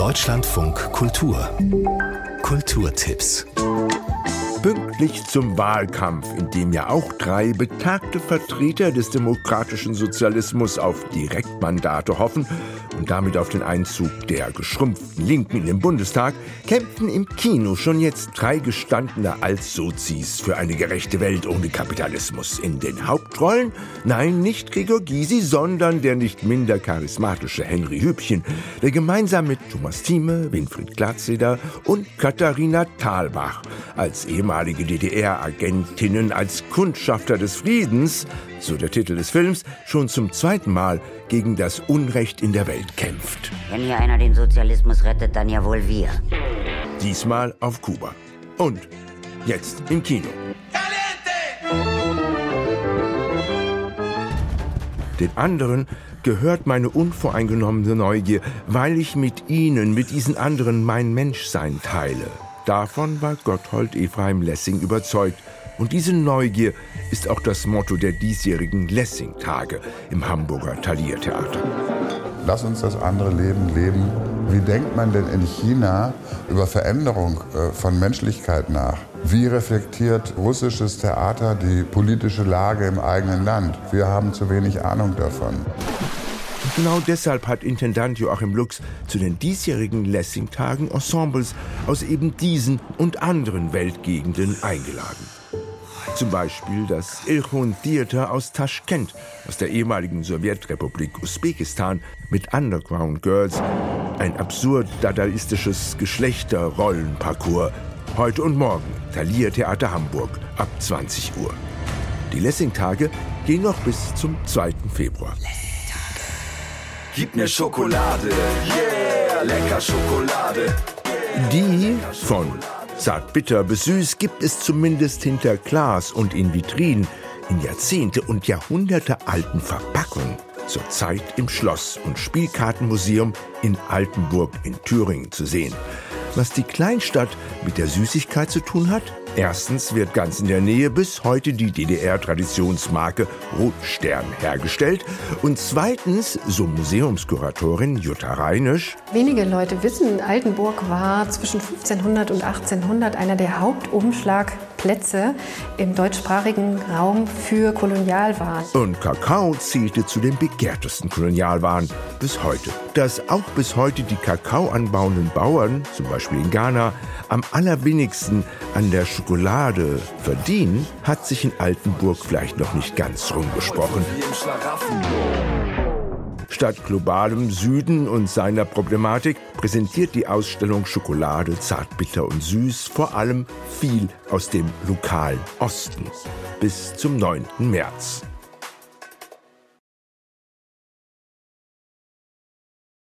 Deutschlandfunk Kultur. Kulturtipps. Pünktlich zum Wahlkampf, in dem ja auch 3 betagte Vertreter des demokratischen Sozialismus auf Direktmandate hoffen und damit auf den Einzug der geschrumpften Linken in den Bundestag, kämpfen im Kino schon jetzt 3 gestandene Altsozis für eine gerechte Welt ohne Kapitalismus. In den Hauptrollen? Nein, nicht Gregor Gysi, sondern der nicht minder charismatische Henry Hübchen, der gemeinsam mit Thomas Thieme, Winfried Glatzeder und Katharina Thalbach als ehemalige DDR-Agentinnen als Kundschafter des Friedens, so der Titel des Films, schon zum 2. Mal gegen das Unrecht in der Welt kämpft. Wenn hier einer den Sozialismus rettet, dann ja wohl wir. Diesmal auf Kuba. Und jetzt im Kino. Den anderen gehört meine unvoreingenommene Neugier, weil ich mit ihnen, mit diesen anderen, mein Menschsein teile. Davon war Gotthold Ephraim Lessing überzeugt. Und diese Neugier ist auch das Motto der diesjährigen Lessing-Tage im Hamburger Thalia-Theater. Lass uns das andere Leben leben. Wie denkt man denn in China über Veränderung von Menschlichkeit nach? Wie reflektiert russisches Theater die politische Lage im eigenen Land? Wir haben zu wenig Ahnung davon. Und genau deshalb hat Intendant Joachim Lux zu den diesjährigen Lessing-Tagen Ensembles aus eben diesen und anderen Weltgegenden eingeladen. Zum Beispiel das Ilkhon Theater aus Taschkent, aus der ehemaligen Sowjetrepublik Usbekistan, mit Underground Girls, ein absurd dadaistisches Geschlechterrollenparcours. Heute und morgen, Thalia Theater Hamburg, ab 20 Uhr. Die Lessing-Tage gehen noch bis zum 2. Februar. Gib mir Schokolade, yeah, lecker Schokolade. Die von zart-bitter bis süß gibt es zumindest hinter Glas und in Vitrinen, in Jahrzehnte und Jahrhunderte alten Verpackungen. Zurzeit im Schloss- und Spielkartenmuseum in Altenburg in Thüringen zu sehen. Was die Kleinstadt mit der Süßigkeit zu tun hat? Erstens wird ganz in der Nähe bis heute die DDR-Traditionsmarke Rotstern hergestellt. Und zweitens, so Museumskuratorin Jutta Reinisch: Wenige Leute wissen, Altenburg war zwischen 1500 und 1800 einer der Hauptumschlagplätze im deutschsprachigen Raum für Kolonialwaren. Und Kakao zählte zu den begehrtesten Kolonialwaren bis heute. Dass auch bis heute die Kakao anbauenden Bauern, zum Beispiel in Ghana, am allerwenigsten an der Schokolade verdienen, hat sich in Altenburg vielleicht noch nicht ganz rumgesprochen. Statt globalem Süden und seiner Problematik präsentiert die Ausstellung Schokolade, zart, bitter und süß vor allem viel aus dem lokalen Osten. Bis zum 9. März.